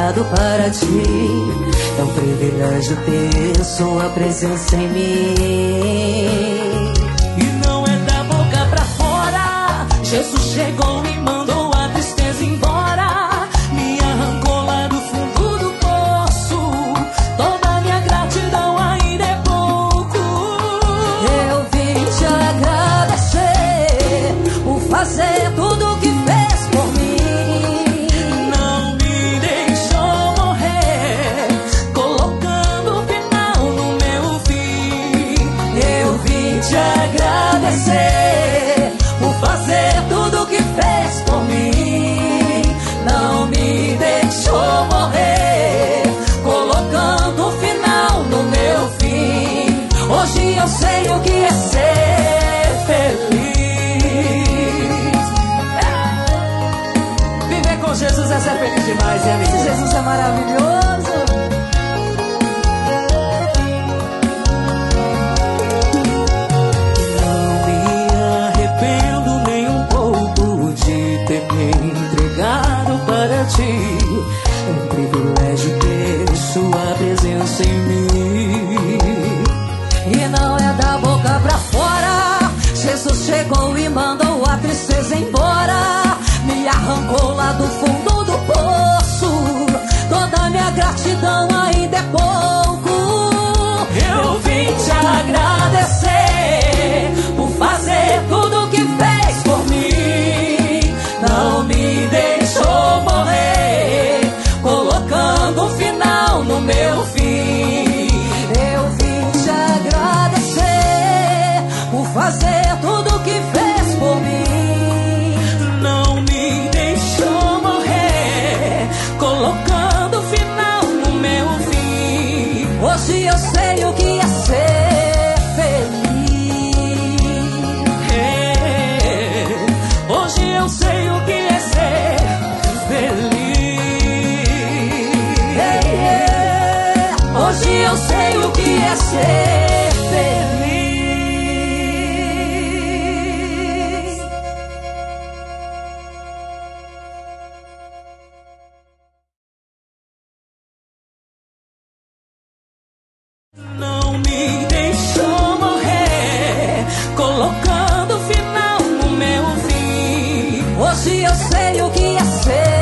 entregado para ti. É um privilégio ter sua presença em mim. E não é da boca pra fora, Jesus chegou e mandou a tristeza embora. Me arrancou lá do fundo do poço, toda minha gratidão ainda é pouco. Eu vim te agradecer por fazer tudo que fez por mim. Não me deixou morrer, colocando final no meu fim. Eu vim te agradecer por fazer tudo que fez por mim. Não me deixou morrer, colocando final no meu fim. Hoje eu sei o que é ser feliz. Viver com Jesus é ser feliz demais, hein, amigo? Jesus é maravilhoso. Não me arrependo nem um pouco de ter me entregado para ti. É um privilégio ter sua presença em mim. E não é da boca pra fora, Jesus chegou e mandou a tristeza embora. Me arrancou lá do fundo do poço, toda minha gratidão ainda é pouco. Eu vim te agradecer por fazer tudo que fez por mim. Não me deixou morrer, colocando um final no meu fim. Eu vim te agradecer por fazer tudo que fez por mim. Não me deixou morrer, colocando final no meu fim. Hoje eu sei o que é ser feliz. Hoje eu sei o que é ser feliz. Hoje eu sei o que é ser feliz. Não me deixou morrer, colocando final no meu fim. Hoje eu sei o que é ser